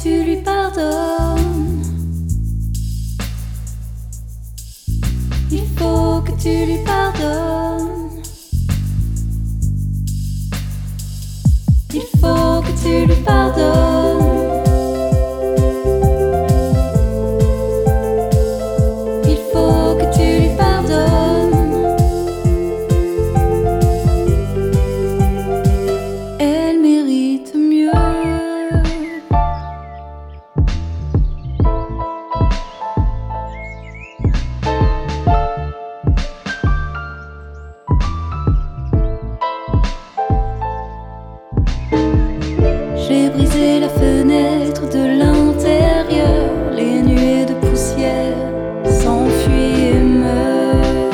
tu lui pardonnes. Il faut que tu lui pardonnes. Il faut que tu lui pardonnes. Il faut que tu lui pardonnes. Elle mérite mieux. J'ai brisé la fenêtre de l'intérieur, les nuées de poussière s'enfuient et meurent.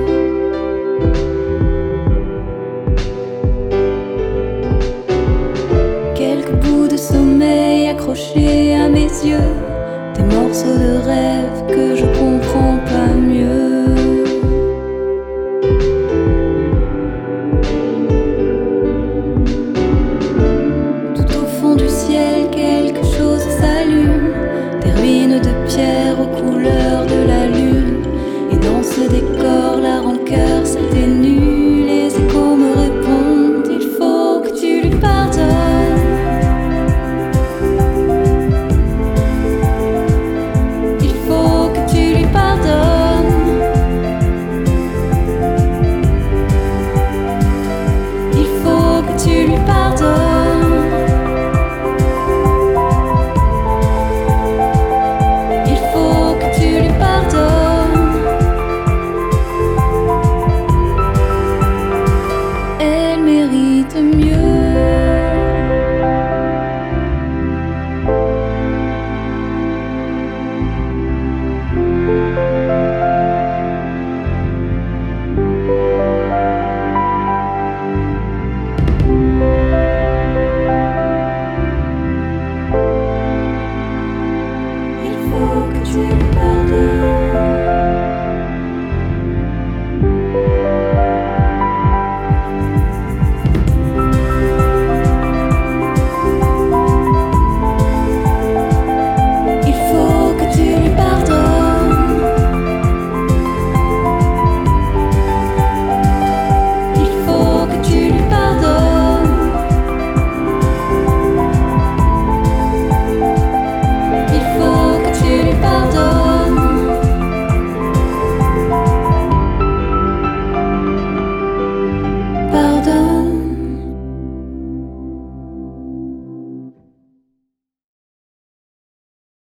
Quelques bouts de sommeil accrochés à mes yeux, des morceaux de rêve que je comprends pas mieux. Du ciel, quelque chose s'allume, des ruines de pierre aux couleurs de la lune. Et dans ce décor, la rancœur s'atténue. Les échos me répondent, il faut que tu lui pardonnes. Il faut que tu lui pardonnes. Il faut que tu lui pardonnes. Il faut que tu